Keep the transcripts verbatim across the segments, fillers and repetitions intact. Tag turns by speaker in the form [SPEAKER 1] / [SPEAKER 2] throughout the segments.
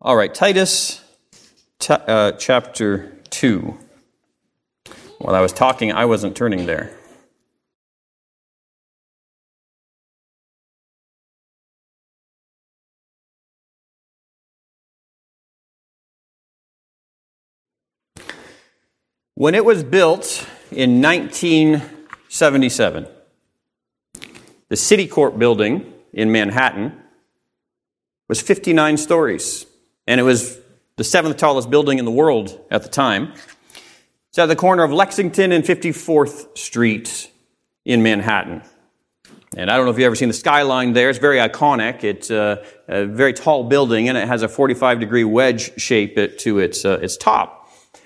[SPEAKER 1] All right, Titus t- uh, chapter two. While I was talking, I wasn't turning there. When it was built in nineteen seventy-seven, the Citicorp building in Manhattan was fifty-nine stories, and it was the seventh tallest building in the world at the time. It's at the corner of Lexington and fifty-fourth Street in Manhattan. And I don't know if you've ever seen the skyline there. It's very iconic. It's uh, a very tall building, and it has a forty-five degree wedge shape it, to its, uh, its top.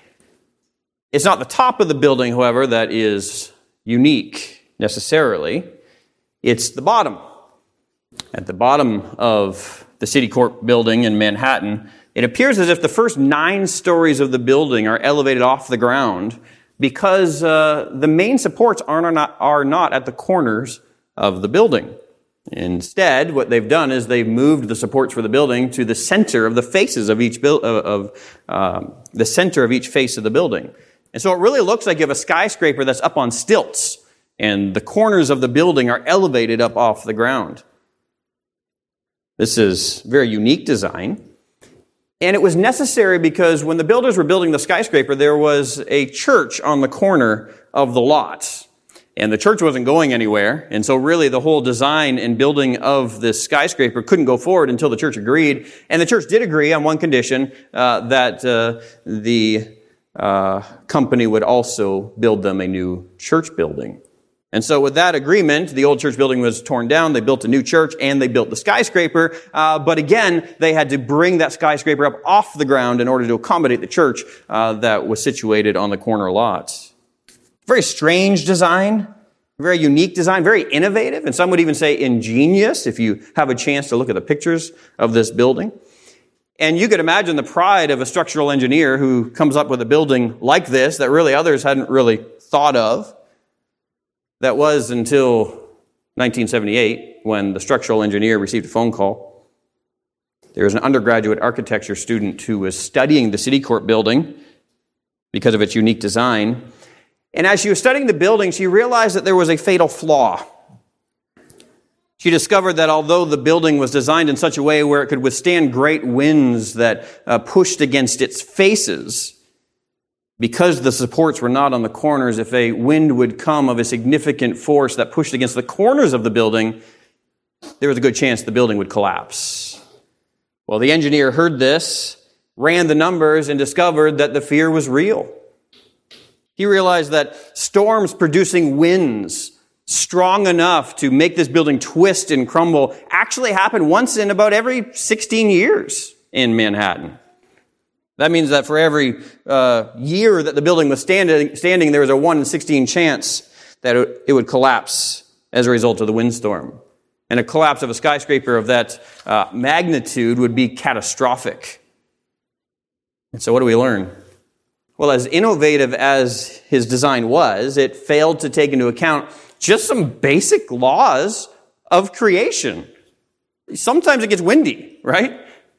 [SPEAKER 1] It's not the top of the building, however, that is unique necessarily. It's the bottom. At the bottom of the Citicorp building in Manhattan, it appears as if the first nine stories of the building are elevated off the ground because uh, the main supports are not, are not at the corners of the building. Instead, what they've done is they've moved the supports for the building to the center of the faces of each build of, of um, the center of each face of the building. And so it really looks like you have a skyscraper that's up on stilts, and the corners of the building are elevated up off the ground. This is very unique design. And it was necessary because when the builders were building the skyscraper, there was a church on the corner of the lot. And the church wasn't going anywhere. And so really the whole design and building of this skyscraper couldn't go forward until the church agreed. And the church did agree on one condition, uh, that uh, the uh, company would also build them a new church building. And so with that agreement, the old church building was torn down, they built a new church, and they built the skyscraper. Uh, but again, they had to bring that skyscraper up off the ground in order to accommodate the church uh, that was situated on the corner lot. Very strange design, very unique design, very innovative, and some would even say ingenious if you have a chance to look at the pictures of this building. And you could imagine the pride of a structural engineer who comes up with a building like this that really others hadn't really thought of. That was until nineteen seventy-eight, when the structural engineer received a phone call. There was an undergraduate architecture student who was studying the Citicorp building because of its unique design. And as she was studying the building, she realized that there was a fatal flaw. She discovered that although the building was designed in such a way where it could withstand great winds that uh, pushed against its faces, because the supports were not on the corners, if a wind would come of a significant force that pushed against the corners of the building, there was a good chance the building would collapse. Well, the engineer heard this, ran the numbers, and discovered that the fear was real. He realized that storms producing winds strong enough to make this building twist and crumble actually happen once in about every sixteen years in Manhattan. That means that for every uh, year that the building was standing, standing, there was a one in sixteen chance that it, it would collapse as a result of the windstorm. And a collapse of a skyscraper of that uh, magnitude would be catastrophic. And so what do we learn? Well, as innovative as his design was, it failed to take into account just some basic laws of creation. Sometimes it gets windy, right?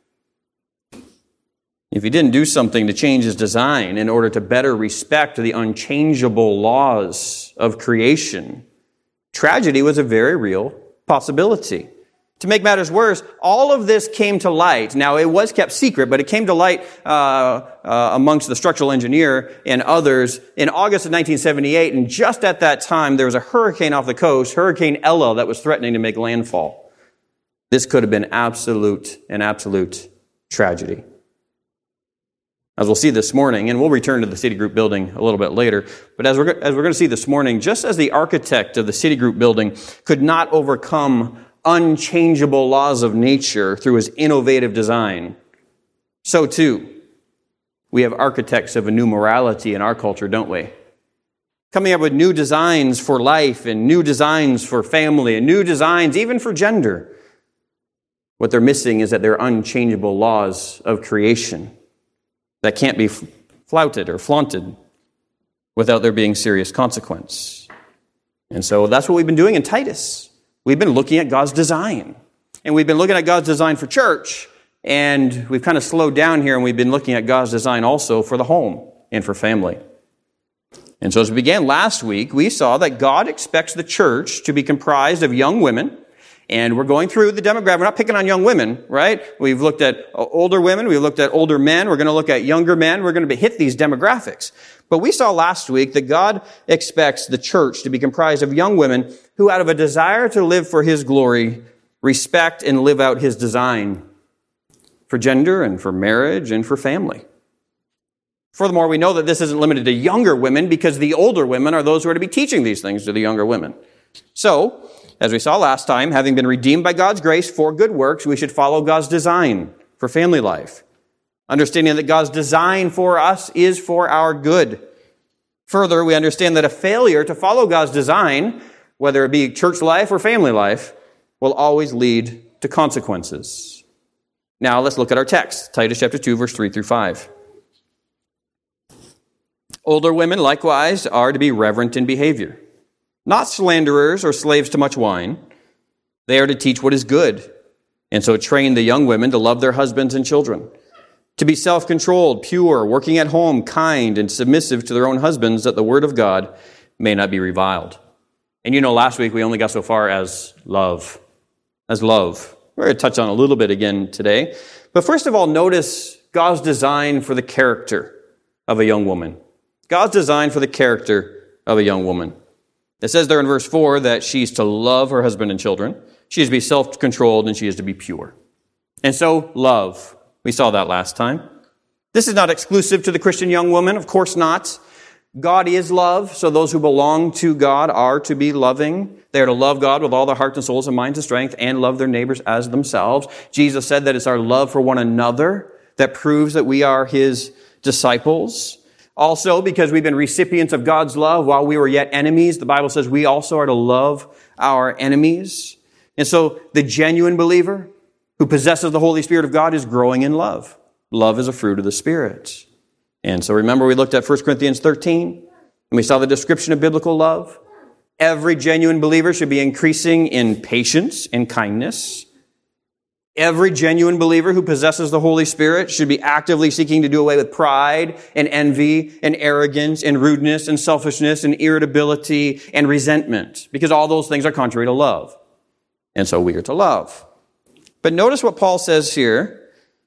[SPEAKER 1] If he didn't do something to change his design in order to better respect the unchangeable laws of creation, tragedy was a very real possibility. To make matters worse, all of this came to light. Now, it was kept secret, but it came to light uh, uh, amongst the structural engineer and others in August of nineteen seventy-eight, and just at that time, there was a hurricane off the coast, Hurricane Ella, that was threatening to make landfall. This could have been absolute, an absolute tragedy. As we'll see this morning, and we'll return to the Citigroup building a little bit later, but as we're, as we're going to see this morning, just as the architect of the Citigroup building could not overcome unchangeable laws of nature through his innovative design, so too, we have architects of a new morality in our culture, don't we? Coming up with new designs for life and new designs for family and new designs even for gender. What they're missing is that they're unchangeable laws of creation that can't be flouted or flaunted without there being serious consequence. And so that's what we've been doing in Titus. We've been looking at God's design. And we've been looking at God's design for church. And we've kind of slowed down here, and we've been looking at God's design also for the home and for family. And so as we began last week, we saw that God expects the church to be comprised of young women. And we're going through the demographic. We're not picking on young women, right? We've looked at older women. We've looked at older men. We're going to look at younger men. We're going to hit these demographics. But we saw last week that God expects the church to be comprised of young women who, out of a desire to live for His glory, respect and live out His design for gender and for marriage and for family. Furthermore, we know that this isn't limited to younger women because the older women are those who are to be teaching these things to the younger women. So, as we saw last time, having been redeemed by God's grace for good works, we should follow God's design for family life, understanding that God's design for us is for our good. Further, we understand that a failure to follow God's design, whether it be church life or family life, will always lead to consequences. Now, let's look at our text, Titus chapter two, verse three through five. Older women, likewise, are to be reverent in behavior, not slanderers or slaves to much wine. They are to teach what is good, and so train the young women to love their husbands and children, to be self-controlled, pure, working at home, kind, and submissive to their own husbands, that the word of God may not be reviled. And you know, last week we only got so far as love. As love. We're going to touch on a little bit again today. But first of all, notice God's design for the character of a young woman. God's design for the character of a young woman. It says there in verse four that she's to love her husband and children. She is to be self-controlled, and she is to be pure. And so, love. We saw that last time. This is not exclusive to the Christian young woman. Of course not. God is love, so those who belong to God are to be loving. They are to love God with all their hearts and souls and minds and strength, and love their neighbors as themselves. Jesus said that it's our love for one another that proves that we are His disciples. Also, because we've been recipients of God's love while we were yet enemies, the Bible says we also are to love our enemies. And so the genuine believer who possesses the Holy Spirit of God is growing in love. Love is a fruit of the Spirit. And so remember we looked at First Corinthians thirteen, and we saw the description of biblical love. Every genuine believer should be increasing in patience and kindness. Every genuine believer who possesses the Holy Spirit should be actively seeking to do away with pride and envy and arrogance and rudeness and selfishness and irritability and resentment, because all those things are contrary to love. And so we are to love. But notice what Paul says here.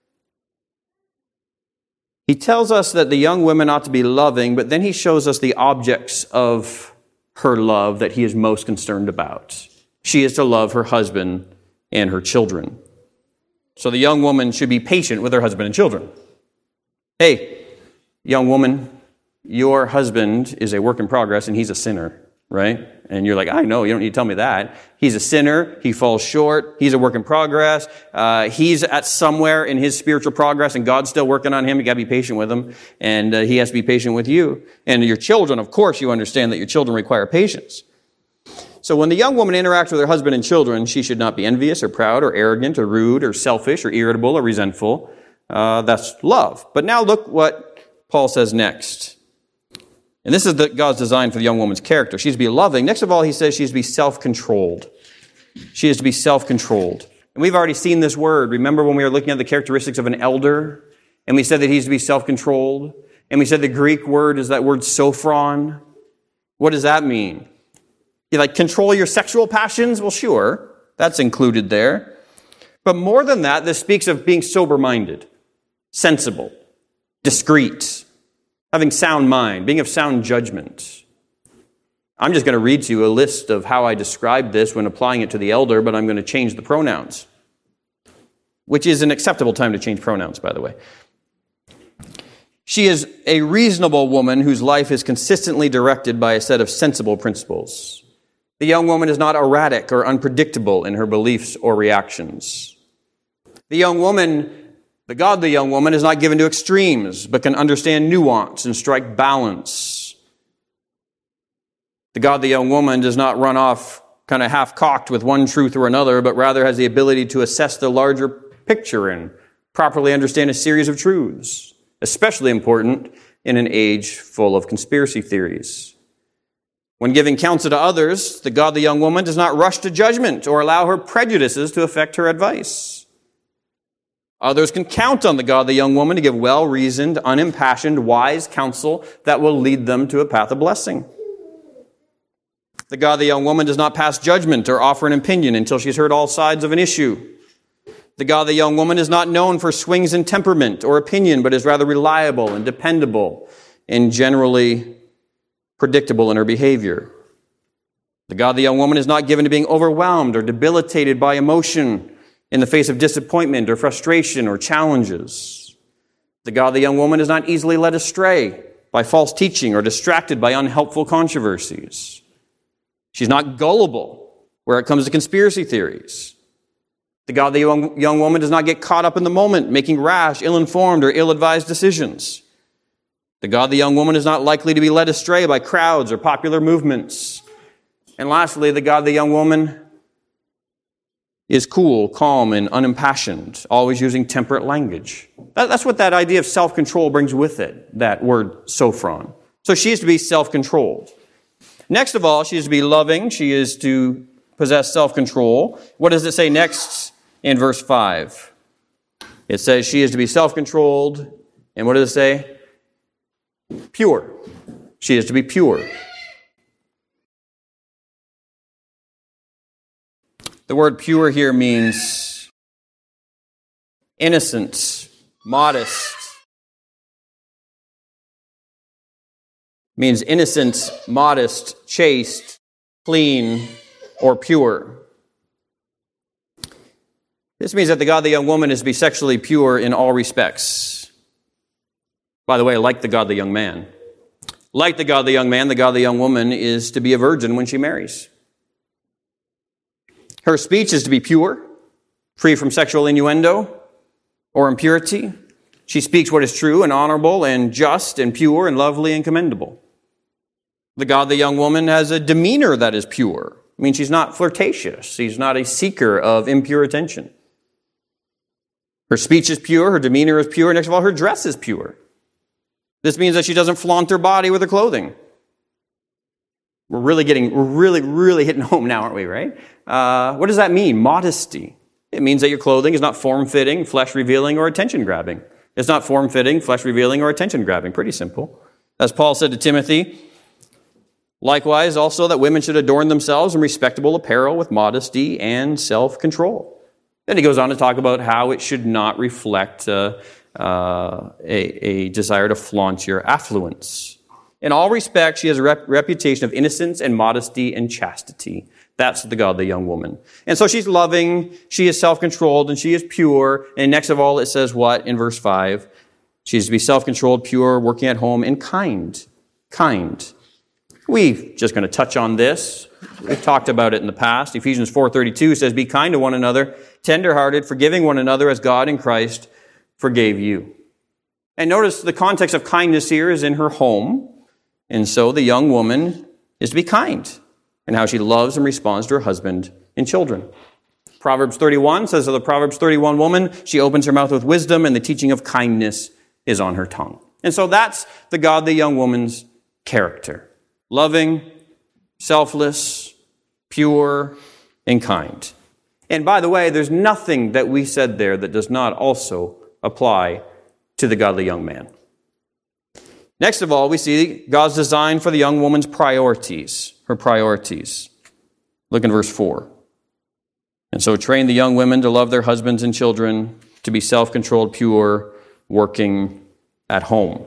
[SPEAKER 1] He tells us that the young women ought to be loving, but then he shows us the objects of her love that he is most concerned about. She is to love her husband and her children. So the young woman should be patient with her husband and children. Hey, young woman, your husband is a work in progress and he's a sinner, right? And you're like, I know, you don't need to tell me that. He's a sinner. He falls short. He's a work in progress. Uh, he's at somewhere in his spiritual progress and God's still working on him. You got to be patient with him. And uh, he has to be patient with you. And your children, of course, you understand that your children require patience. So when the young woman interacts with her husband and children, she should not be envious or proud or arrogant or rude or selfish or irritable or resentful. Uh, that's love. But now look what Paul says next. And this is the, God's design for the young woman's character. She's to be loving. Next of all, he says she's to be self-controlled. She is to be self-controlled. And we've already seen this word. Remember when we were looking at the characteristics of an elder? And we said that he's to be self-controlled. And we said the Greek word is that word sophron. What does that mean? You like control your sexual passions? Well, sure, that's included there. But more than that, this speaks of being sober-minded, sensible, discreet, having sound mind, being of sound judgment. I'm just going to read to you a list of how I describe this when applying it to the elder, but I'm going to change the pronouns, which is an acceptable time to change pronouns, by the way. She is a reasonable woman whose life is consistently directed by a set of sensible principles. The young woman is not erratic or unpredictable in her beliefs or reactions. The young woman, the godly young woman, is not given to extremes, but can understand nuance and strike balance. The godly young woman does not run off kind of half-cocked with one truth or another, but rather has the ability to assess the larger picture and properly understand a series of truths, especially important in an age full of conspiracy theories. When giving counsel to others, the godly young woman does not rush to judgment or allow her prejudices to affect her advice. Others can count on the godly young woman to give well-reasoned, unimpassioned, wise counsel that will lead them to a path of blessing. The godly young woman does not pass judgment or offer an opinion until she's heard all sides of an issue. The godly young woman is not known for swings in temperament or opinion, but is rather reliable and dependable and generally predictable in her behavior. The godly young woman is not given to being overwhelmed or debilitated by emotion in the face of disappointment or frustration or challenges. The godly young woman is not easily led astray by false teaching or distracted by unhelpful controversies. She's not gullible where it comes to conspiracy theories. The godly young, young woman does not get caught up in the moment, making rash, ill-informed, or ill-advised decisions. The godly young woman is not likely to be led astray by crowds or popular movements. And lastly, the godly young woman is cool, calm, and unimpassioned, always using temperate language. That, that's what that idea of self-control brings with it, that word sophron. So she is to be self-controlled. Next of all, she is to be loving. She is to possess self-control. What does it say next in verse five? It says she is to be self-controlled. And what does it say? Pure. She is to be pure. The word pure here means innocent, modest. Means innocent, modest, chaste, clean, or pure. This means that the godly young woman is to be sexually pure in all respects. By the way, like the godly young man. Like the godly young man, the godly young woman is to be a virgin when she marries. Her speech is to be pure, free from sexual innuendo or impurity. She speaks what is true and honorable and just and pure and lovely and commendable. The godly young woman has a demeanor that is pure. I mean, she's not flirtatious. She's not a seeker of impure attention. Her speech is pure. Her demeanor is pure. Next of all, her dress is pure. This means that she doesn't flaunt her body with her clothing. We're really getting, we're really, really hitting home now, aren't we, right? Uh, what does that mean? Modesty. It means that your clothing is not form-fitting, flesh-revealing, or attention-grabbing. It's not form-fitting, flesh-revealing, or attention-grabbing. Pretty simple. As Paul said to Timothy, likewise, also that women should adorn themselves in respectable apparel with modesty and self-control. Then he goes on to talk about how it should not reflect uh, uh, a, a desire to flaunt your affluence. In all respects, she has a rep- reputation of innocence and modesty and chastity. That's the godly young woman. And so she's loving, she is self-controlled, and she is pure. And next of all, it says what in verse five? She's to be self-controlled, pure, working at home, and kind. Kind. We're just going to touch on this. We've talked about it in the past. Ephesians four thirty-two says, be kind to one another, tender-hearted, forgiving one another as God in Christ forgave you. And notice the context of kindness here is in her home. And so the young woman is to be kind in how she loves and responds to her husband and children. Proverbs thirty-one says of the Proverbs thirty-one woman, she opens her mouth with wisdom and the teaching of kindness is on her tongue. And so that's the godly young woman's character. Loving, selfless, pure, and kind. And by the way, there's nothing that we said there that does not also apply to the godly young man. Next of all, we see God's design for the young woman's priorities, her priorities. Look in verse four. And so train the young women to love their husbands and children, to be self-controlled, pure, working at home.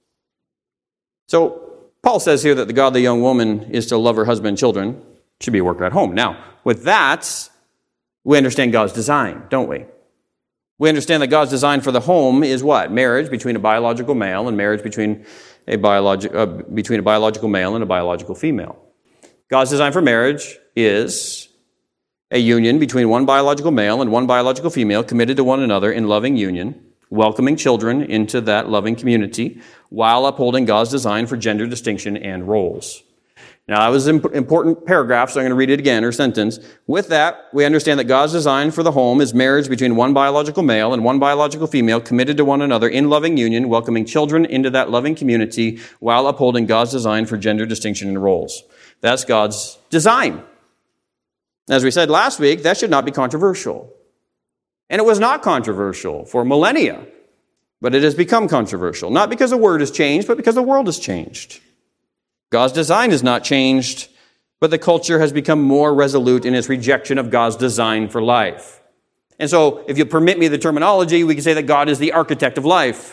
[SPEAKER 1] So Paul says here that the godly young woman is to love her husband and children, should be a worker at home. Now, with that, we understand God's design, don't we? We understand that God's design for the home is what? Marriage between a biological male and marriage between a, biologi- uh, between a biological male and a biological female. God's design for marriage is a union between one biological male and one biological female committed to one another in loving union, welcoming children into that loving community while upholding God's design for gender distinction and roles. Now, that was an important paragraph, so I'm going to read it again, or sentence. With that, we understand that God's design for the home is marriage between one biological male and one biological female committed to one another in loving union, welcoming children into that loving community while upholding God's design for gender distinction and roles. That's God's design. As we said last week, that should not be controversial. And it was not controversial for millennia, but it has become controversial. Not because the word has changed, but because the world has changed. God's design has not changed, but the culture has become more resolute in its rejection of God's design for life. And so, if you permit me the terminology, we can say that God is the architect of life.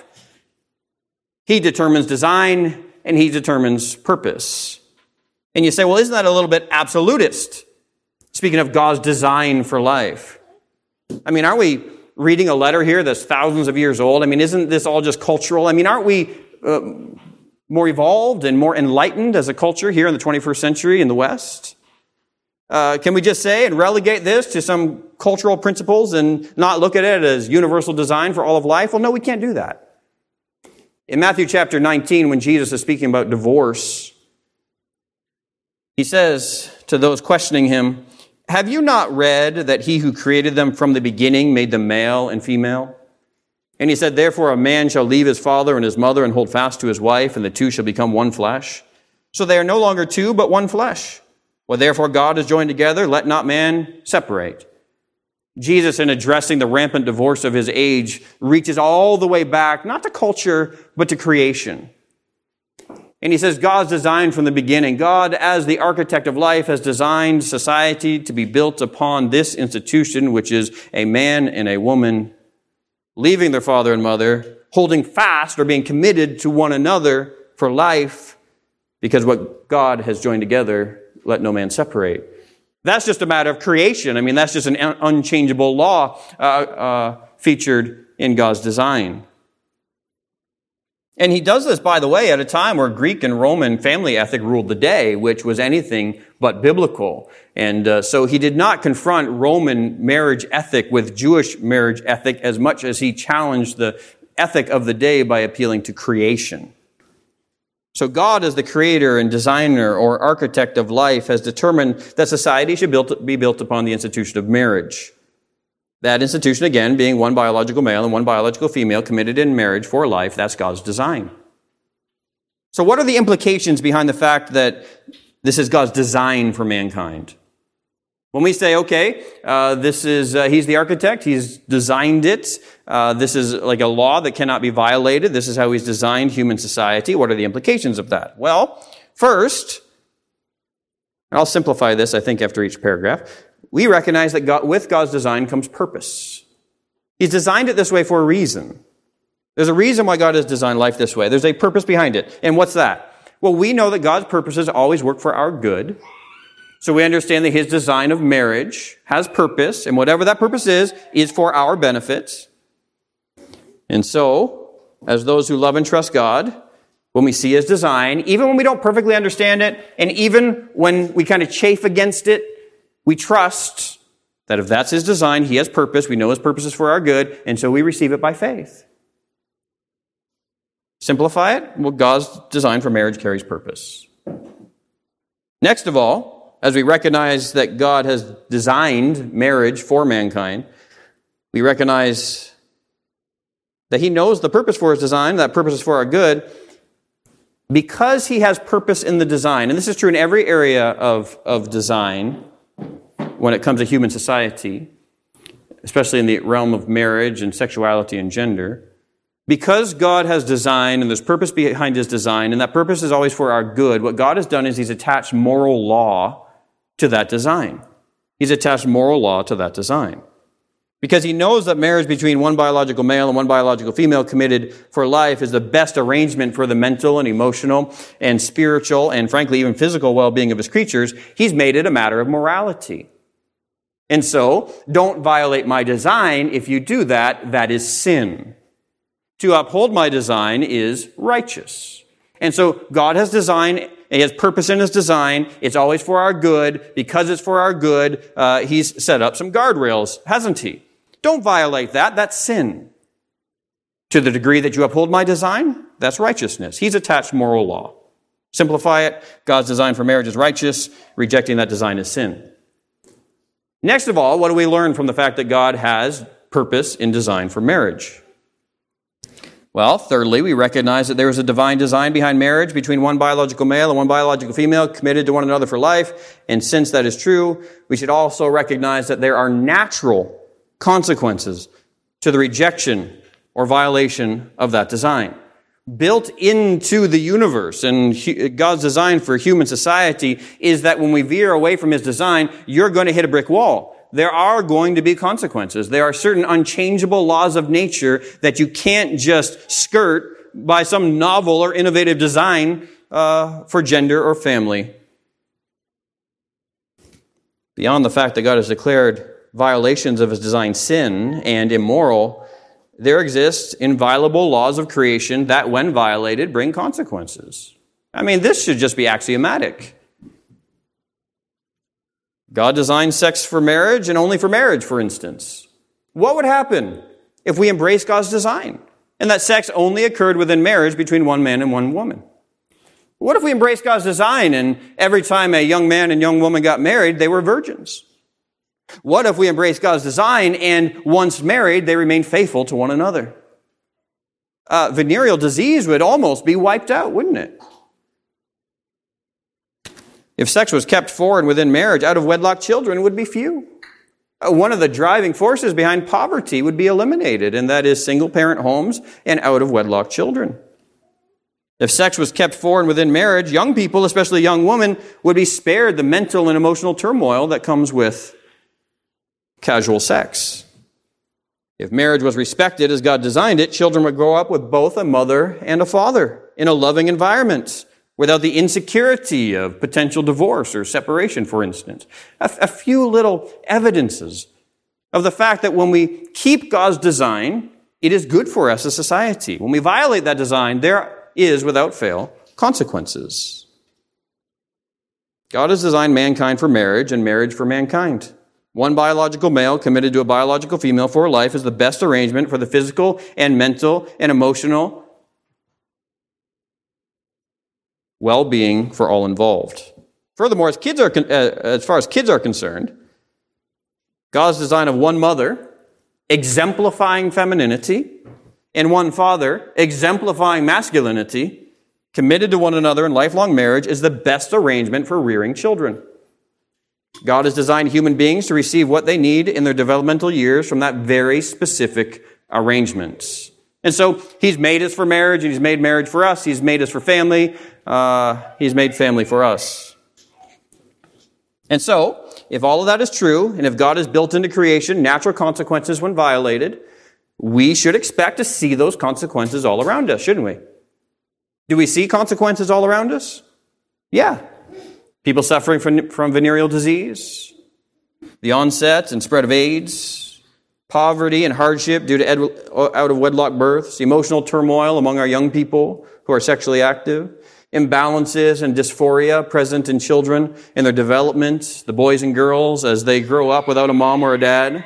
[SPEAKER 1] He determines design, and he determines purpose. And you say, well, isn't that a little bit absolutist? Speaking of God's design for life. I mean, aren't we reading a letter here that's thousands of years old? I mean, isn't this all just cultural? I mean, aren't we uh, more evolved and more enlightened as a culture here in the twenty-first century in the West? Uh, can we just say and relegate this to some cultural principles and not look at it as universal design for all of life? Well, no, we can't do that. In Matthew chapter nineteen, when Jesus is speaking about divorce, he says to those questioning him, have you not read that he who created them from the beginning made them male and female? And he said, therefore a man shall leave his father and his mother and hold fast to his wife, and the two shall become one flesh. So they are no longer two, but one flesh. What therefore God has joined together, let not man separate. Jesus, in addressing the rampant divorce of his age, reaches all the way back, not to culture, but to creation. And he says God's design from the beginning. God, as the architect of life, has designed society to be built upon this institution, which is a man and a woman leaving their father and mother, holding fast or being committed to one another for life, because what God has joined together, let no man separate. That's just a matter of creation. I mean, that's just an unchangeable law uh, uh, featured in God's design. And he does this, by the way, at a time where Greek and Roman family ethic ruled the day, which was anything but biblical. And uh, so he did not confront Roman marriage ethic with Jewish marriage ethic as much as he challenged the ethic of the day by appealing to creation. So God, as the creator and designer or architect of life, has determined that society should built, be built upon the institution of marriage. That institution, again, being one biological male and one biological female committed in marriage for life, that's God's design. So what are the implications behind the fact that this is God's design for mankind? When we say, okay, uh, this is, uh, he's the architect, he's designed it, uh, this is like a law that cannot be violated, this is how he's designed human society, what are the implications of that? Well, first, and I'll simplify this, I think, after each paragraph, we recognize that God, with God's design comes purpose. He's designed it this way for a reason. There's a reason why God has designed life this way. There's a purpose behind it. And what's that? Well, we know that God's purposes always work for our good. So we understand that his design of marriage has purpose, and whatever that purpose is, is for our benefit. And so, as those who love and trust God, when we see his design, even when we don't perfectly understand it, and even when we kind of chafe against it, we trust that if that's his design, he has purpose, we know his purpose is for our good, and so we receive it by faith. Simplify it? Well, God's design for marriage carries purpose. Next of all, as we recognize that God has designed marriage for mankind, we recognize that he knows the purpose for his design, that purpose is for our good, because he has purpose in the design. And this is true in every area of, of design when it comes to human society, especially in the realm of marriage and sexuality and gender. Because God has designed, and there's purpose behind his design, and that purpose is always for our good, what God has done is he's attached moral law to that design. He's attached moral law to that design. Because he knows that marriage between one biological male and one biological female committed for life is the best arrangement for the mental and emotional and spiritual and, frankly, even physical well-being of his creatures, he's made it a matter of morality. And so, don't violate my design. If you do that, that is sin. To uphold my design is righteous. And so, God has designed, he has purpose in his design. It's always for our good. Because it's for our good, uh, he's set up some guardrails, hasn't he? Don't violate that. That's sin. To the degree that you uphold my design, that's righteousness. He's attached moral law. Simplify it. God's design for marriage is righteous. Rejecting that design is sin. Next of all, what do we learn from the fact that God has purpose in design for marriage? Well, thirdly, we recognize that there is a divine design behind marriage between one biological male and one biological female committed to one another for life. And since that is true, we should also recognize that there are natural consequences to the rejection or violation of that design. Built into the universe and God's design for human society is that when we veer away from his design, you're going to hit a brick wall. There are going to be consequences. There are certain unchangeable laws of nature that you can't just skirt by some novel or innovative design uh, for gender or family. Beyond the fact that God has declared violations of his design sin and immoral, there exist inviolable laws of creation that, when violated, bring consequences. I mean, this should just be axiomatic. God designed sex for marriage and only for marriage, for instance. What would happen if we embrace God's design and that sex only occurred within marriage between one man and one woman? What if we embraced God's design and every time a young man and young woman got married, they were virgins? What if we embraced God's design and once married, they remained faithful to one another? Uh, venereal disease would almost be wiped out, wouldn't it? If sex was kept for and within marriage, out of wedlock children would be few. Uh, one of the driving forces behind poverty would be eliminated, and that is single-parent homes and out of wedlock children. If sex was kept for and within marriage, young people, especially young women, would be spared the mental and emotional turmoil that comes with casual sex. If marriage was respected as God designed it, children would grow up with both a mother and a father in a loving environment without the insecurity of potential divorce or separation, for instance. A, a few little evidences of the fact that when we keep God's design, it is good for us as society. When we violate that design, there is, without fail, consequences. God has designed mankind for marriage and marriage for mankind. One biological male committed to a biological female for life is the best arrangement for the physical and mental and emotional well-being for all involved. Furthermore, as kids are uh, as far as kids are concerned, God's design of one mother exemplifying femininity and one father exemplifying masculinity, committed to one another in lifelong marriage, is the best arrangement for rearing children. God has designed human beings to receive what they need in their developmental years from that very specific arrangement. And so he's made us for marriage, and he's made marriage for us. He's made us for family. Uh, he's made family for us. And so, if all of that is true, and if God has built into creation natural consequences when violated, we should expect to see those consequences all around us, shouldn't we? Do we see consequences all around us? Yeah. People suffering from, from venereal disease, the onset and spread of AIDS, poverty and hardship due to ed- out-of-wedlock births, emotional turmoil among our young people who are sexually active, imbalances and dysphoria present in children in their development, the boys and girls as they grow up without a mom or a dad.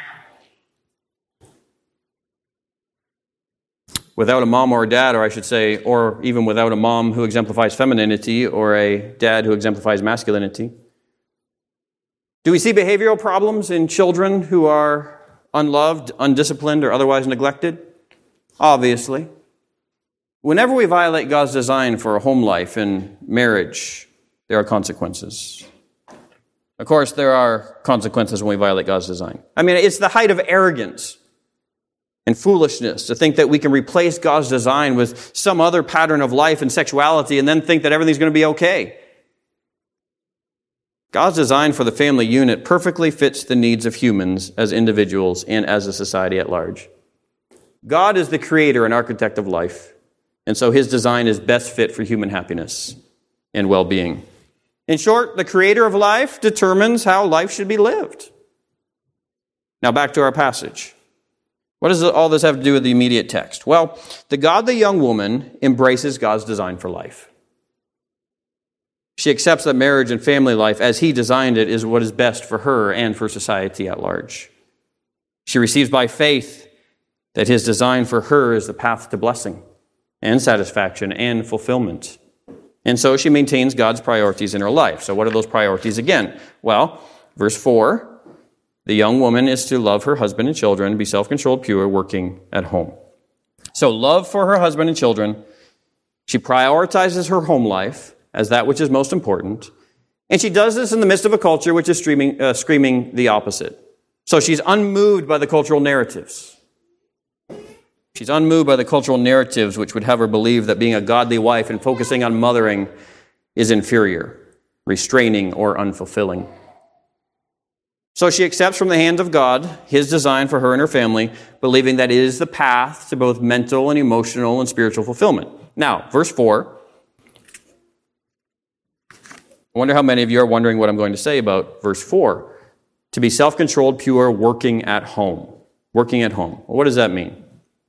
[SPEAKER 1] Without a mom or a dad, or I should say, or even without a mom who exemplifies femininity or a dad who exemplifies masculinity. Do we see behavioral problems in children who are unloved, undisciplined, or otherwise neglected? Obviously. Whenever we violate God's design for a home life and marriage, there are consequences. Of course, there are consequences when we violate God's design. I mean, it's the height of arrogance and foolishness to think that we can replace God's design with some other pattern of life and sexuality and then think that everything's going to be okay. God's design for the family unit perfectly fits the needs of humans as individuals and as a society at large. God is the creator and architect of life, and so his design is best fit for human happiness and well-being. In short, the creator of life determines how life should be lived. Now back to our passage. What does all this have to do with the immediate text? Well, the godly young woman embraces God's design for life. She accepts that marriage and family life, as he designed it, is what is best for her and for society at large. She receives by faith that his design for her is the path to blessing and satisfaction and fulfillment. And so she maintains God's priorities in her life. So what are those priorities again? Well, verse four, the young woman is to love her husband and children, be self-controlled, pure, working at home. So love for her husband and children. She prioritizes her home life as that which is most important. And she does this in the midst of a culture which is streaming, uh, screaming the opposite. So she's unmoved by the cultural narratives. She's unmoved by the cultural narratives which would have her believe that being a godly wife and focusing on mothering is inferior, restraining, or unfulfilling. So she accepts from the hand of God his design for her and her family, believing that it is the path to both mental and emotional and spiritual fulfillment. Now, verse four. I wonder how many of you are wondering what I'm going to say about verse four. To be self-controlled, pure, working at home. Working at home. Well, what does that mean?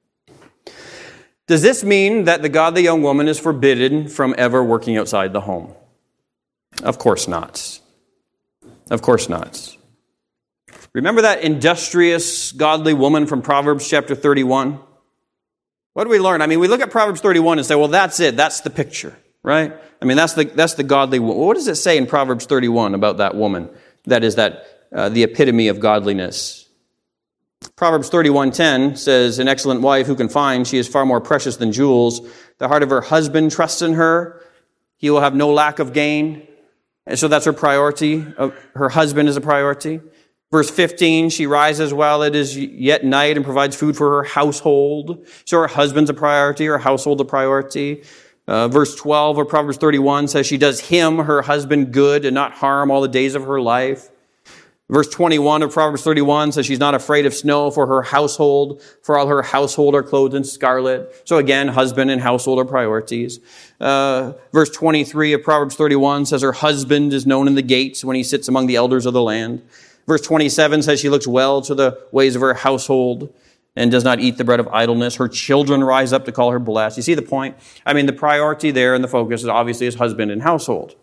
[SPEAKER 1] Does this mean that the godly young woman is forbidden from ever working outside the home? Of course not. Of course not. Remember that industrious, godly woman from Proverbs chapter thirty-one? What do we learn? I mean, we look at Proverbs thirty-one and say, well, that's it. That's the picture, right? I mean, that's the that's the godly woman. What does it say in Proverbs thirty-one about that woman? That is that uh, the epitome of godliness. Proverbs thirty-one ten says, an excellent wife who can find, she is far more precious than jewels. The heart of her husband trusts in her. He will have no lack of gain. And so that's her priority. Her husband is a priority. Verse fifteen, she rises while it is yet night and provides food for her household. So her husband's a priority, her household a priority. Uh, verse twelve of Proverbs thirty-one says she does him, her husband, good and not harm all the days of her life. Verse twenty-one of Proverbs thirty-one says she's not afraid of snow for her household, for all her household are clothed in scarlet. So again, husband and household are priorities. Uh, verse twenty-three of Proverbs thirty-one says her husband is known in the gates when he sits among the elders of the land. Verse twenty-seven says she looks well to the ways of her household and does not eat the bread of idleness. Her children rise up to call her blessed. You see the point? I mean, the priority there and the focus is obviously his husband and household.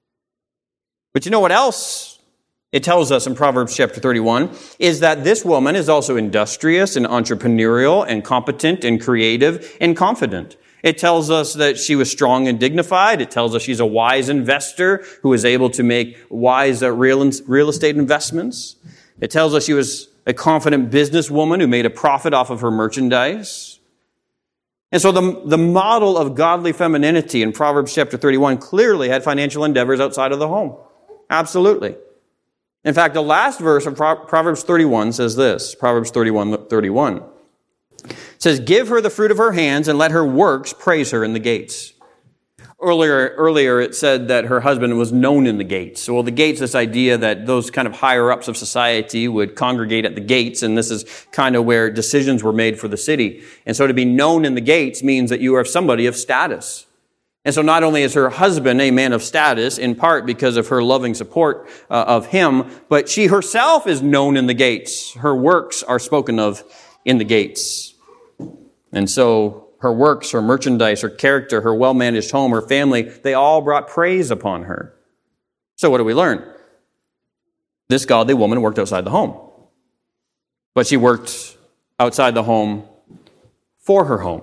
[SPEAKER 1] But you know what else it tells us in Proverbs chapter thirty-one is that this woman is also industrious and entrepreneurial and competent and creative and confident. It tells us that she was strong and dignified. It tells us she's a wise investor who was able to make wise uh, real, real estate investments. It tells us she was a confident businesswoman who made a profit off of her merchandise. And so the, the model of godly femininity in Proverbs chapter thirty-one clearly had financial endeavors outside of the home. Absolutely. In fact, the last verse of Proverbs thirty-one says this, Proverbs thirty-one thirty-one. It says, give her the fruit of her hands and let her works praise her in the gates. Earlier, earlier it said that her husband was known in the gates. So, well, the gates, this idea that those kind of higher ups of society would congregate at the gates, and this is kind of where decisions were made for the city. And so to be known in the gates means that you are somebody of status. And so not only is her husband a man of status, in part because of her loving support uh, of him, but she herself is known in the gates. Her works are spoken of in the gates. And so her works, her merchandise, her character, her well-managed home, her family, they all brought praise upon her. So what do we learn? This godly woman worked outside the home. But she worked outside the home for her home.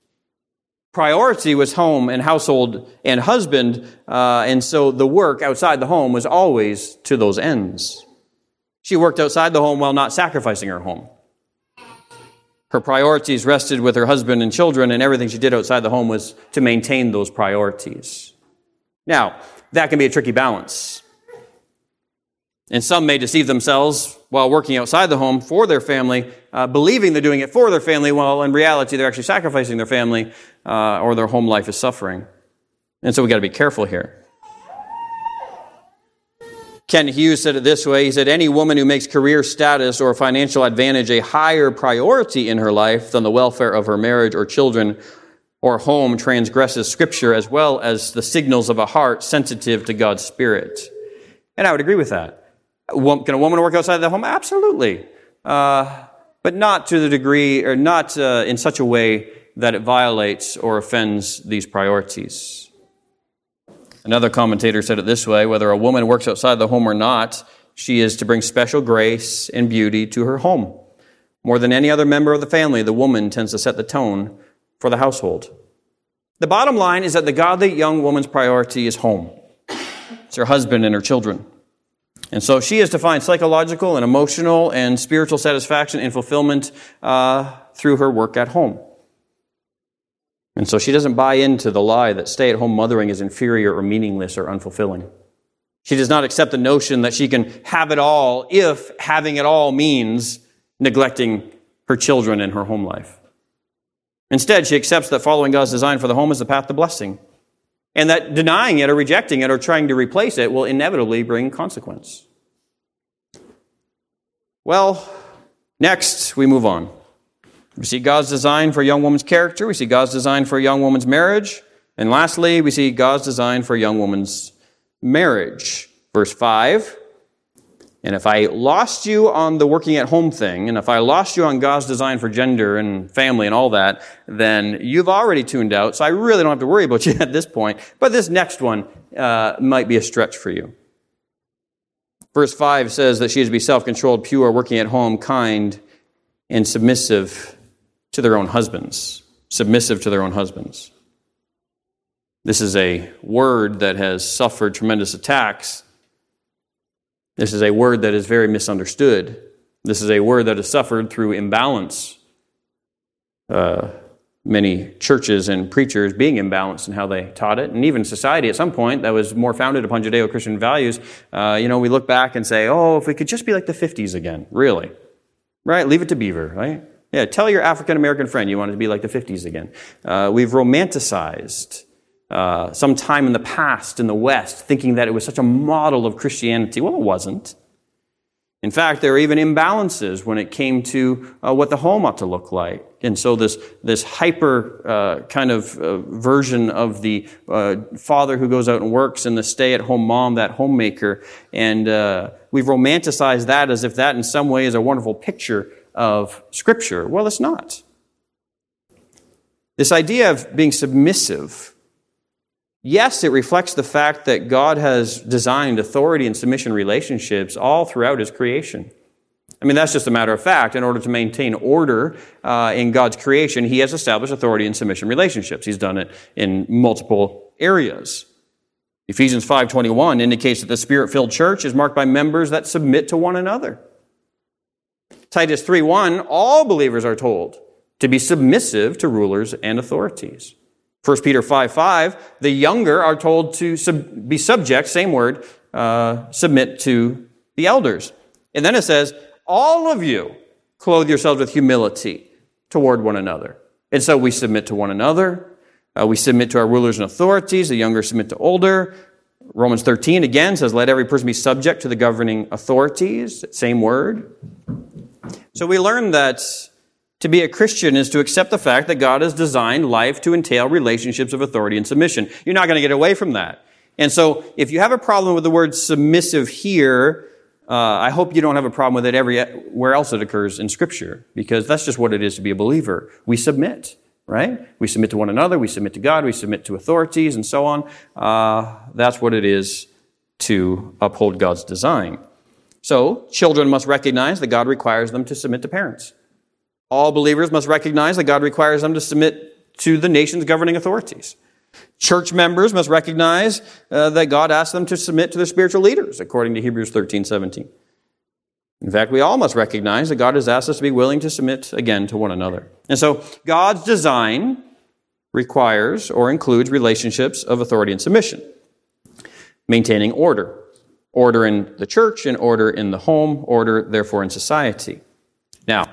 [SPEAKER 1] Priority was home and household and husband, uh, and so the work outside the home was always to those ends. She worked outside the home while not sacrificing her home. Her priorities rested with her husband and children, and everything she did outside the home was to maintain those priorities. Now, that can be a tricky balance. And some may deceive themselves while working outside the home for their family, uh, believing they're doing it for their family, while in reality they're actually sacrificing their family uh, or their home life is suffering. And so we've got to be careful here. Ken Hughes said it this way. He said, any woman who makes career status or financial advantage a higher priority in her life than the welfare of her marriage or children or home transgresses Scripture as well as the signals of a heart sensitive to God's Spirit. And I would agree with that. Can a woman work outside the home? Absolutely. Uh, but not to the degree, or not uh, in such a way that it violates or offends these priorities. Another commentator said it this way, whether a woman works outside the home or not, she is to bring special grace and beauty to her home. More than any other member of the family, the woman tends to set the tone for the household. The bottom line is that the godly young woman's priority is home. It's her husband and her children. And so she is to find psychological and emotional and spiritual satisfaction and fulfillment uh, through her work at home. And so she doesn't buy into the lie that stay-at-home mothering is inferior or meaningless or unfulfilling. She does not accept the notion that she can have it all if having it all means neglecting her children and her home life. Instead, she accepts that following God's design for the home is the path to blessing, and that denying it or rejecting it or trying to replace it will inevitably bring consequence. Well, next we move on. We see God's design for a young woman's character. We see God's design for a young woman's marriage. And lastly, we see God's design for a young woman's marriage. Verse five, and if I lost you on the working at home thing, and if I lost you on God's design for gender and family and all that, then you've already tuned out, so I really don't have to worry about you at this point. But this next one uh, might be a stretch for you. Verse five says that she is to be self-controlled, pure, working at home, kind, and submissive to their own husbands. Submissive to their own husbands. This is a word that has suffered tremendous attacks. This is a word that is very misunderstood. This is a word that has suffered through imbalance. Uh, many churches and preachers being imbalanced in how they taught it, and even society at some point that was more founded upon Judeo-Christian values. Uh, you know, we look back and say, oh, if we could just be like the fifties again. Really? Right? Leave it to Beaver, right? Yeah, tell your African-American friend you want it to be like the fifties again. Uh, we've romanticized Uh, some time in the past in the West, thinking that it was such a model of Christianity. Well, it wasn't. In fact, there are even imbalances when it came to uh, what the home ought to look like. And so this this hyper uh, kind of uh, version of the uh, father who goes out and works and the stay-at-home mom, that homemaker, and uh, we've romanticized that as if that in some way is a wonderful picture of Scripture. Well, it's not. This idea of being submissive, yes, it reflects the fact that God has designed authority and submission relationships all throughout His creation. I mean, that's just a matter of fact. In order to maintain order uh, in God's creation, He has established authority and submission relationships. He's done it in multiple areas. Ephesians five twenty-one indicates that the Spirit-filled church is marked by members that submit to one another. Titus three one, all believers are told to be submissive to rulers and authorities. First Peter five five, the younger are told to sub- be subject, same word, uh, submit to the elders. And then it says, all of you clothe yourselves with humility toward one another. And so we submit to one another. Uh, we submit to our rulers and authorities. The younger submit to older. Romans thirteen again says, let every person be subject to the governing authorities. Same word. So we learn that to be a Christian is to accept the fact that God has designed life to entail relationships of authority and submission. You're not going to get away from that. And so if you have a problem with the word submissive here, uh, I hope you don't have a problem with it everywhere else it occurs in Scripture, because that's just what it is to be a believer. We submit, right? We submit to one another, we submit to God, we submit to authorities, and so on. Uh, that's what it is to uphold God's design. So children must recognize that God requires them to submit to parents. All believers must recognize that God requires them to submit to the nation's governing authorities. Church members must recognize uh, that God asks them to submit to their spiritual leaders, according to Hebrews thirteen seventeen. In fact, we all must recognize that God has asked us to be willing to submit again to one another. And so God's design requires or includes relationships of authority and submission, maintaining order. Order in the church and order in the home, order, therefore, in society. Now,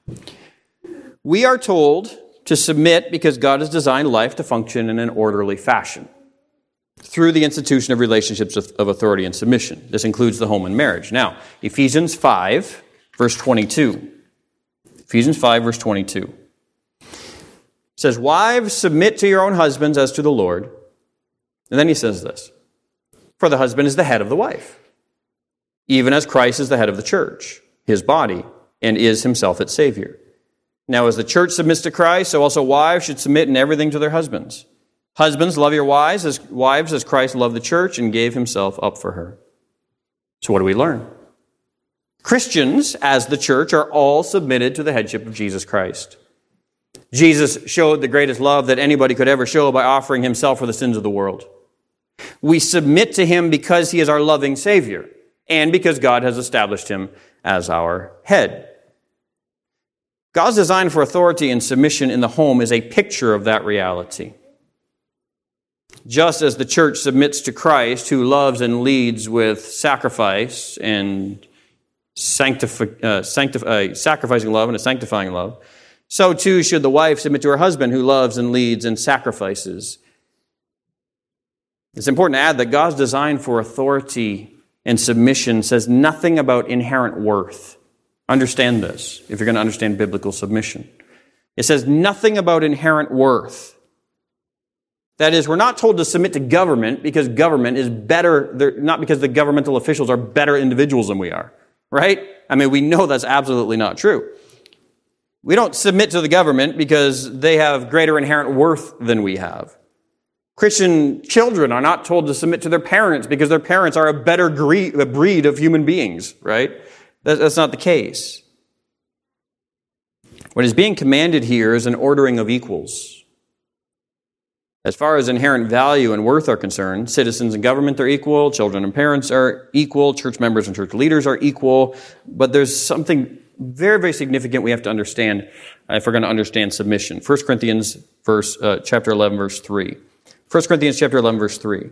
[SPEAKER 1] we are told to submit because God has designed life to function in an orderly fashion through the institution of relationships of, of authority and submission. This includes the home and marriage. Now, Ephesians five, verse twenty-two. Ephesians five, verse twenty-two. It says, wives, submit to your own husbands as to the Lord. And then he says this, for the husband is the head of the wife, even as Christ is the head of the church, his body, and is himself its Savior. Now, as the church submits to Christ, so also wives should submit in everything to their husbands. Husbands, love your wives as wives as Christ loved the church and gave himself up for her. So what do we learn? Christians, as the church, are all submitted to the headship of Jesus Christ. Jesus showed the greatest love that anybody could ever show by offering himself for the sins of the world. We submit to him because he is our loving Savior and because God has established him as our head. God's design for authority and submission in the home is a picture of that reality. just as the church submits to Christ, who loves and leads with sacrifice and sanctifi- uh, sanctif- uh, sacrificing love and a sanctifying love, so too should the wife submit to her husband, who loves and leads and sacrifices. It's important to add that God's design for authority and submission says nothing about inherent worth. Understand this if you're going to understand biblical submission. It says nothing about inherent worth. That is, we're not told to submit to government because government is better, not because the governmental officials are better individuals than we are, right? I mean, we know that's absolutely not true. We don't submit to the government because they have greater inherent worth than we have. Christian children are not told to submit to their parents because their parents are a better breed of human beings, right? That's not the case. What is being commanded here is an ordering of equals. As far as inherent value and worth are concerned, citizens and government are equal, children and parents are equal, church members and church leaders are equal, but there's something very, very significant we have to understand if we're going to understand submission. First Corinthians verse, uh, chapter eleven, verse three. First Corinthians chapter eleven, verse three.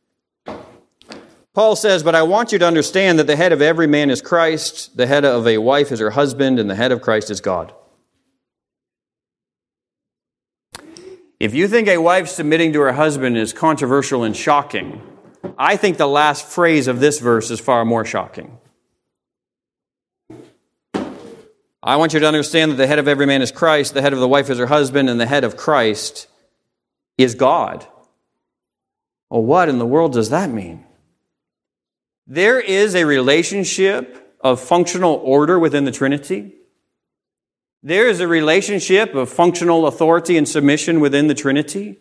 [SPEAKER 1] Paul says, "But I want you to understand that the head of every man is Christ, the head of a wife is her husband, and the head of Christ is God." If you think a wife submitting to her husband is controversial and shocking, I think the last phrase of this verse is far more shocking. I want you to understand that the head of every man is Christ, the head of the wife is her husband, and the head of Christ is God. Well, what in the world does that mean? There is a relationship of functional order within the Trinity. There is a relationship of functional authority and submission within the Trinity.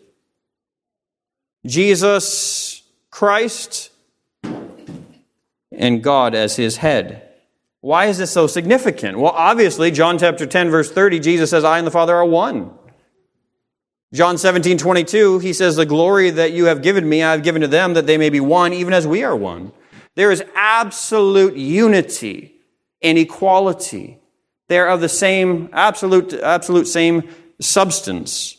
[SPEAKER 1] Jesus Christ and God as his head. Why is this so significant? Well, obviously, John chapter ten, verse thirty, Jesus says, "I and the Father are one." John seventeen, twenty-two, he says, "The glory that you have given me, I have given to them, that they may be one, even as we are one." There is absolute unity and equality. They're of the same, absolute, absolute same substance.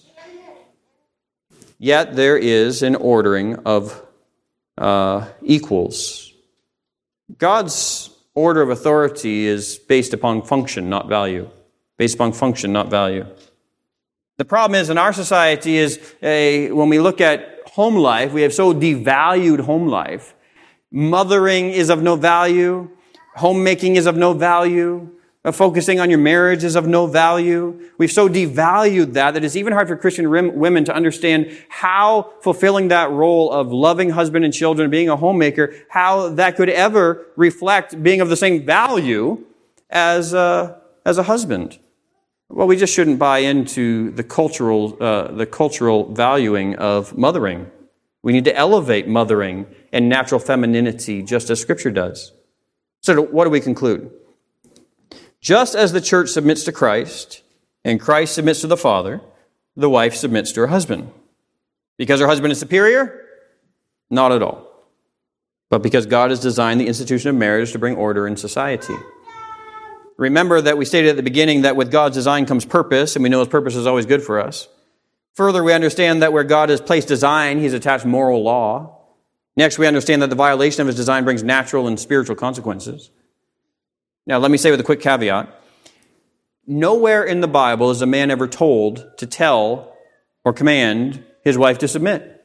[SPEAKER 1] Yet there is an ordering of uh, equals. God's order of authority is based upon function, not value. Based upon function, not value. The problem is in our society is a, when we look at home life, we have so devalued home life. Mothering is of no value. Homemaking is of no value. Focusing on your marriage is of no value. We've so devalued that that it's even hard for Christian women to understand how fulfilling that role of loving husband and children, being a homemaker, how that could ever reflect being of the same value as a, as a husband. Well, we just shouldn't buy into the cultural, uh, the cultural valuing of mothering. We need to elevate mothering and natural femininity just as Scripture does. So what do we conclude? Just as the church submits to Christ and Christ submits to the Father, the wife submits to her husband. Because her husband is superior? Not at all. But because God has designed the institution of marriage to bring order in society. Remember that we stated at the beginning that with God's design comes purpose, and we know his purpose is always good for us. Further, we understand that where God has placed design, he's attached moral law. Next, we understand that the violation of his design brings natural and spiritual consequences. Now, let me say with a quick caveat, nowhere in the Bible is a man ever told to tell or command his wife to submit.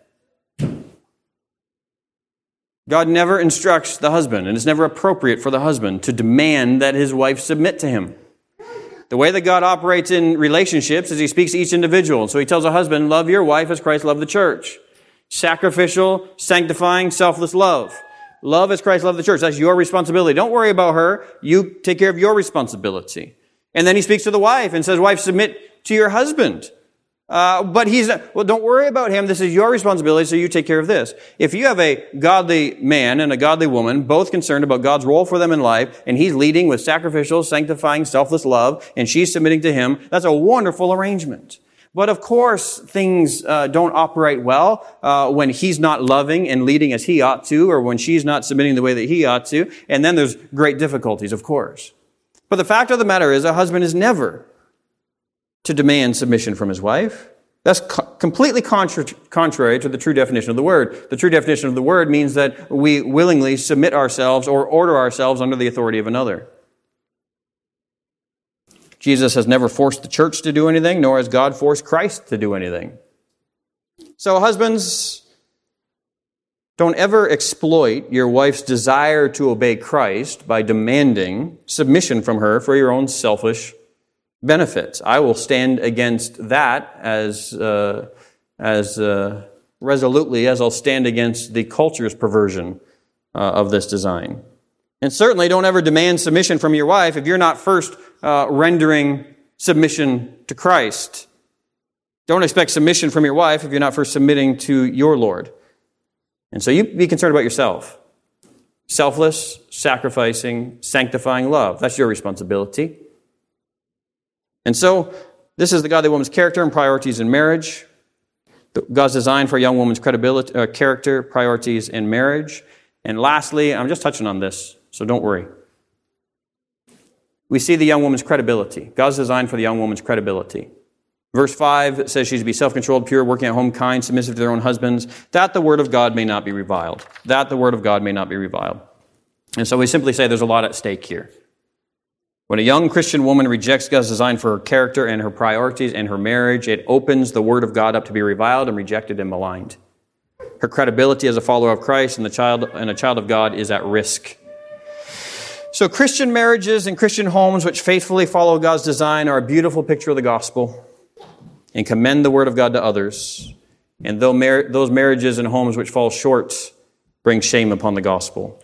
[SPEAKER 1] God never instructs the husband, and it's never appropriate for the husband to demand that his wife submit to him. The way that God operates in relationships is he speaks to each individual. So he tells a husband, love your wife as Christ loved the church. Sacrificial, sanctifying, selfless love. Love as Christ loved the church. That's your responsibility. Don't worry about her. You take care of your responsibility. And then he speaks to the wife and says, wife, submit to your husband. Uh, but he's not, well, don't worry about him. This is your responsibility, so you take care of this. If you have a godly man and a godly woman, both concerned about God's role for them in life, and he's leading with sacrificial, sanctifying, selfless love, and she's submitting to him, that's a wonderful arrangement. But of course, things uh, don't operate well uh, when he's not loving and leading as he ought to, or when she's not submitting the way that he ought to. And then there's great difficulties, of course. But the fact of the matter is, a husband is never to demand submission from his wife. That's co- completely contra- contrary to the true definition of the word. The true definition of the word means that we willingly submit ourselves or order ourselves under the authority of another. Jesus has never forced the church to do anything, nor has God forced Christ to do anything. So husbands, don't ever exploit your wife's desire to obey Christ by demanding submission from her for your own selfish benefits. I will stand against that as uh, as uh, resolutely as I'll stand against the culture's perversion uh, of this design. And certainly don't ever demand submission from your wife if you're not first uh, rendering submission to Christ. Don't expect submission from your wife if you're not first submitting to your Lord. And so you be concerned about yourself. Selfless, sacrificing, sanctifying love. That's your responsibility. And so, this is the godly woman's character and priorities in marriage. God's design for a young woman's credibility, uh, character, priorities in marriage. And lastly, I'm just touching on this, so don't worry. We see the young woman's credibility. God's design for the young woman's credibility. Verse five says she's to be self-controlled, pure, working at home, kind, submissive to their own husbands, that the word of God may not be reviled. That the word of God may not be reviled. And so we simply say there's a lot at stake here. When a young Christian woman rejects God's design for her character and her priorities and her marriage, it opens the word of God up to be reviled and rejected and maligned. Her credibility as a follower of Christ and the child and a child of God is at risk. So Christian marriages and Christian homes which faithfully follow God's design are a beautiful picture of the gospel and commend the word of God to others. And though mar- those marriages and homes which fall short bring shame upon the gospel.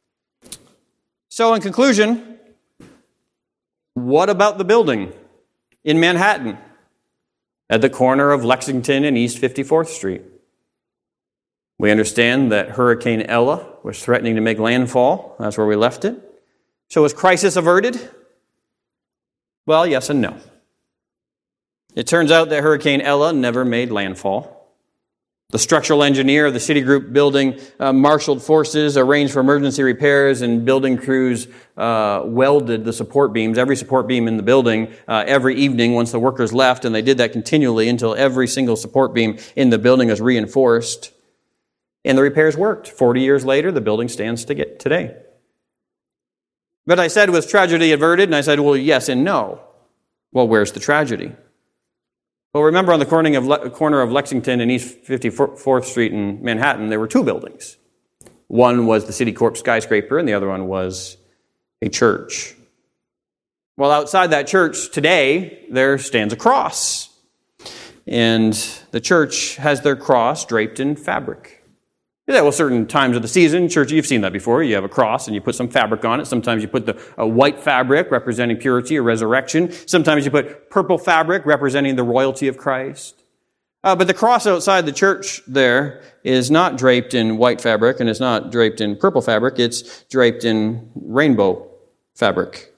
[SPEAKER 1] So in conclusion, what about the building in Manhattan at the corner of Lexington and East fifty-fourth Street? We understand that Hurricane Ella was threatening to make landfall. That's where we left it. So was crisis averted? Well, yes and no. It turns out that Hurricane Ella never made landfall. The structural engineer of the Citigroup building uh, marshaled forces, arranged for emergency repairs, and building crews uh, welded the support beams, every support beam in the building, uh, every evening once the workers left, and they did that continually until every single support beam in the building was reinforced. And the repairs worked. Forty years later, the building stands to get today. But I said, was tragedy averted? And I said, well, yes and no. Well, where's the tragedy? Well, remember on the corner of, Le- corner of Lexington and East fifty-fourth Street in Manhattan, there were two buildings. One was the Citicorp skyscraper, and the other one was a church. Well, outside that church today, there stands a cross. And the church has their cross draped in fabric. Yeah, well, certain times of the season, church, you've seen that before. You have a cross and you put some fabric on it. Sometimes you put the a white fabric representing purity or resurrection. Sometimes you put purple fabric representing the royalty of Christ. Uh, but the cross outside the church there is not draped in white fabric and it's not draped in purple fabric. It's draped in rainbow fabric.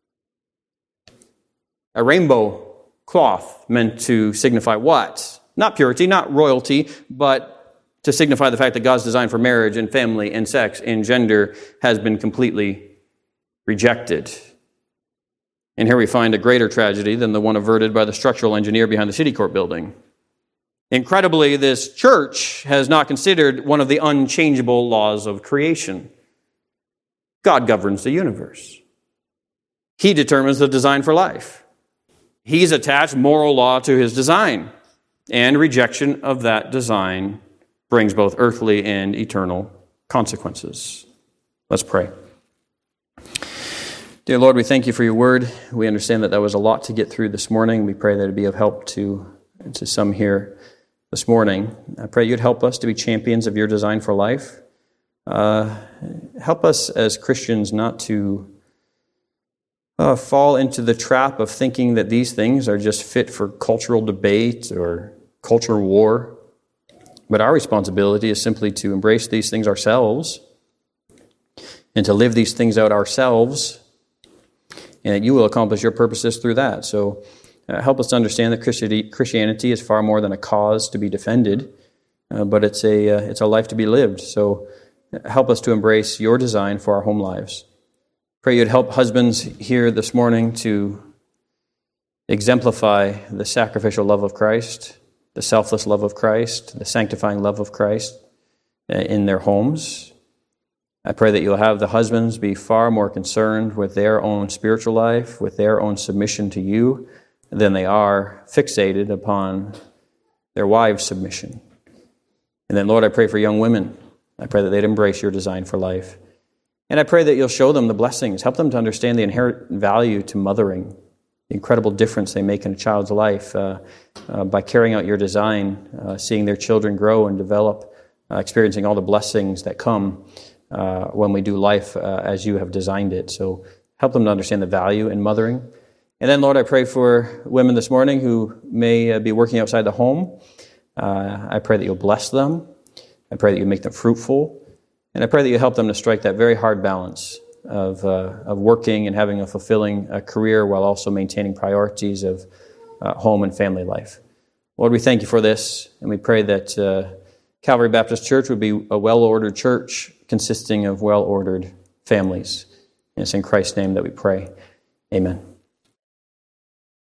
[SPEAKER 1] A rainbow cloth meant to signify what? Not purity, not royalty, but to signify the fact that God's design for marriage and family and sex and gender has been completely rejected. And here we find a greater tragedy than the one averted by the structural engineer behind the Citicorp building. Incredibly, this church has not considered one of the unchangeable laws of creation. God governs the universe. He determines the design for life. He's attached moral law to his design, and rejection of that design brings both earthly and eternal consequences. Let's pray. Dear Lord, we thank you for your word. We understand that that was a lot to get through this morning. We pray that it be of help to, to some here this morning. I pray you'd help us to be champions of your design for life. Uh, help us as Christians not to uh, fall into the trap of thinking that these things are just fit for cultural debate or culture war. But our responsibility is simply to embrace these things ourselves and to live these things out ourselves, and that you will accomplish your purposes through that. So uh, help us to understand that Christianity is far more than a cause to be defended, uh, but it's a uh, it's a life to be lived. So help us to embrace your design for our home lives. Pray you'd help husbands here this morning to exemplify the sacrificial love of Christ. the selfless love of Christ, the sanctifying love of Christ in their homes. I pray that you'll have the husbands be far more concerned with their own spiritual life, with their own submission to you, than they are fixated upon their wives' submission. And then, Lord, I pray for young women. I pray that they'd embrace your design for life. And I pray that you'll show them the blessings, help them to understand the inherent value to mothering, the incredible difference they make in a child's life uh, uh, by carrying out your design, uh, seeing their children grow and develop, uh, experiencing all the blessings that come uh, when we do life uh, as you have designed it. So help them to understand the value in mothering. And then, Lord, I pray for women this morning who may uh, be working outside the home. Uh, I pray that you'll bless them. I pray that you make them fruitful. And I pray that you help them to strike that very hard balance of uh, of working and having a fulfilling uh, career while also maintaining priorities of uh, home and family life. Lord, we thank you for this, and we pray that uh, Calvary Baptist Church would be a well-ordered church consisting of well-ordered families. And it's in Christ's name that we pray. Amen.